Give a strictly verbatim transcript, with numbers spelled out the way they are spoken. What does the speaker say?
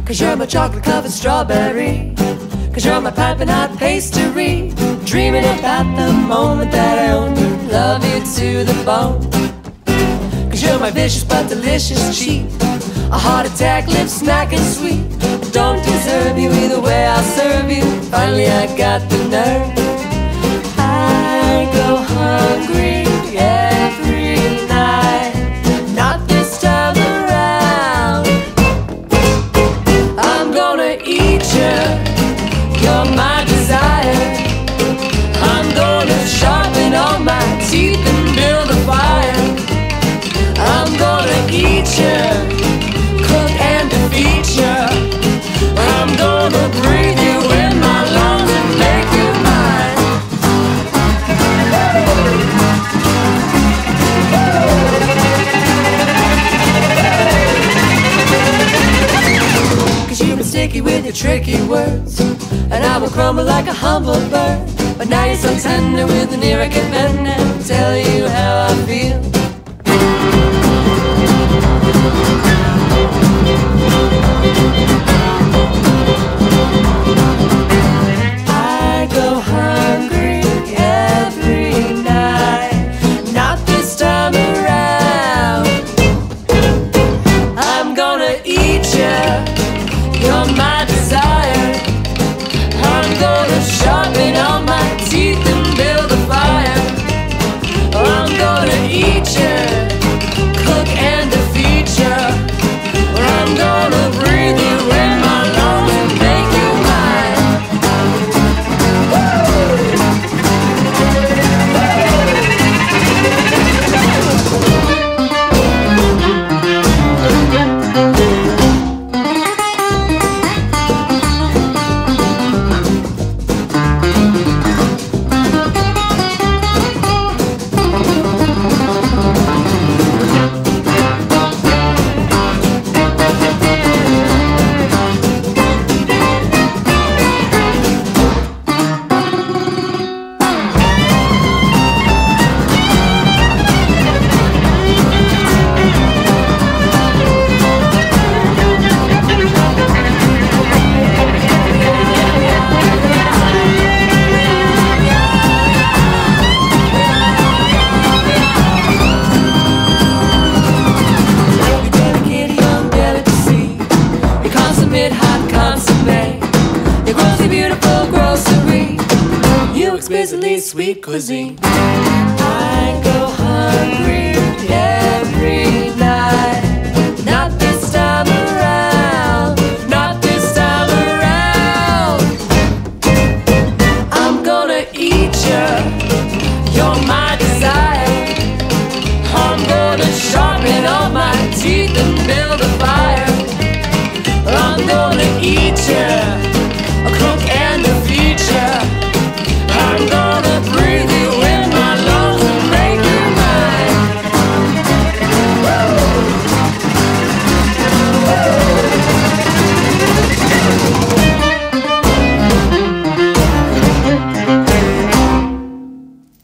'Cause you're my chocolate-covered strawberry. 'Cause you're my piping hot pastry. Dreaming about the moment that I own you, love you to the bone. 'Cause you're my vicious but delicious cheat, a heart attack, lips smacking sweet. I don't deserve you either way, I'll serve you. Finally I got the nerve. I go hungry every night, not this time around. I'm gonna eat you, you're my desire. I'm gonna sharpen all my teeth and build a fire. I'm gonna eat you, cook and defeat you. I'm gonna breathe you in my lungs and make you mine. 'Cause you've been sticky with your tricky words, and I will crumble like a humble bird. But now you're so tender with an ear I can bend and tell you how I feel. I go hungry every night, not this time around. I'm gonna eat you, you're my desire. I'm gonna sharpen all my teeth and build a fire. I'm gonna eat you, cook and defeat you. I'm gonna breathe you in my lungs and make you mine. Hot consomme, your grossly beautiful grocery, you exquisitely sweet cuisine. I go hungry every night.